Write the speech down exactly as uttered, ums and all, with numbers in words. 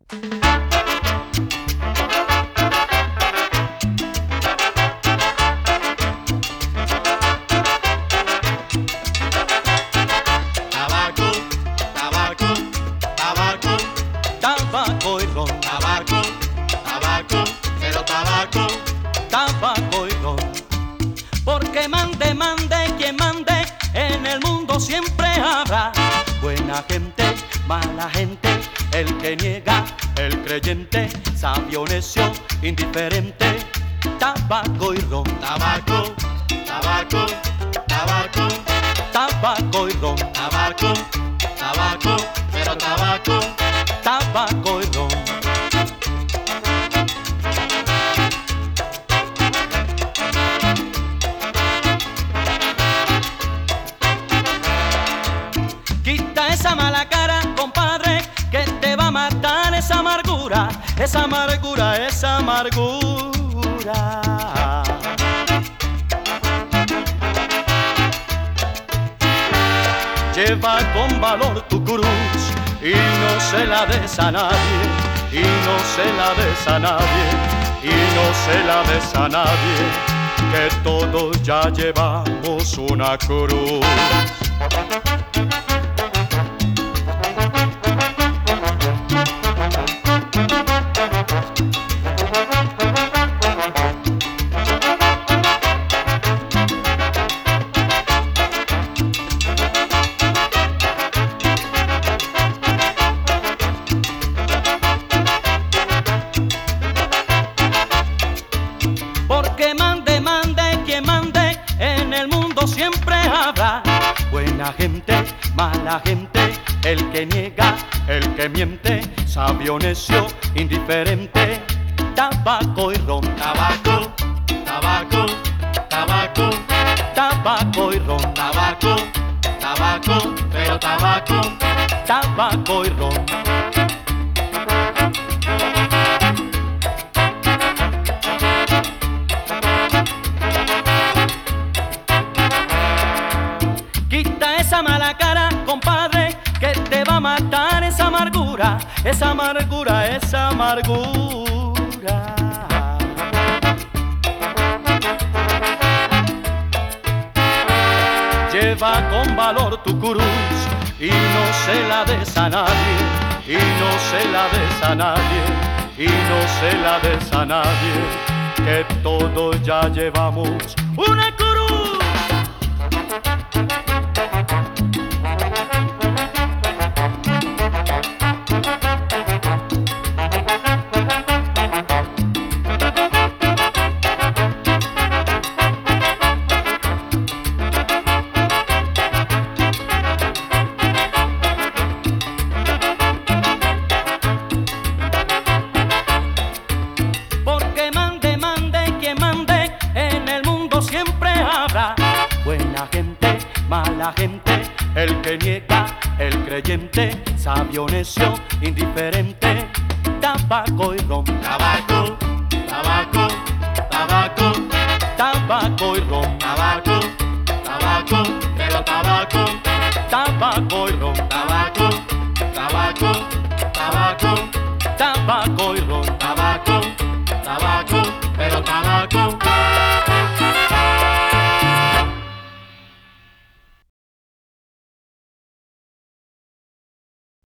Tabaco, tabaco, tabaco, tabaco y ron, tabaco, tabaco, pero tabaco, tabaco y ron. Porque mande, mande, quien mande, en el mundo siempre habrá buena gente, mala gente, el que niega, el creyente, sabio, necio, indiferente. Tabaco y ron, tabaco, tabaco, tabaco, tabaco y ron, tabaco, tabaco, pero tabaco, tabaco y ron. Quita esa mala cara, compadre, que te va a matar esa amargura, esa amargura, esa amargura. Lleva con valor tu cruz y no se la des a nadie, y no se la des a nadie, y no se la des a nadie, que todos ya llevamos una cruz. Porque mande, mande, quien mande, en el mundo siempre habrá buena gente, mala gente, el que niega, el que miente, sabio, necio, indiferente. Tabaco y ron, tabaco, tabaco, tabaco, tabaco y ron, tabaco, tabaco, pero tabaco, tabaco y ron. Quita esa mala cara, compadre, que te va a matar esa amargura, esa amargura, esa amargura. Lleva con valor tu cruz y no se la des a nadie, y no se la des a nadie, y no se la des a nadie, que todos ya llevamos una cruz. Porque mande, mande, quien mande, en el mundo siempre habrá buena gente, mala gente, el que niega, el creyente, sabio, necio, indiferente. Tabaco y ron, tabaco, tabaco, tabaco, tabaco y ron, tabaco, tabaco, pero tabaco, tabaco y ron. tabaco,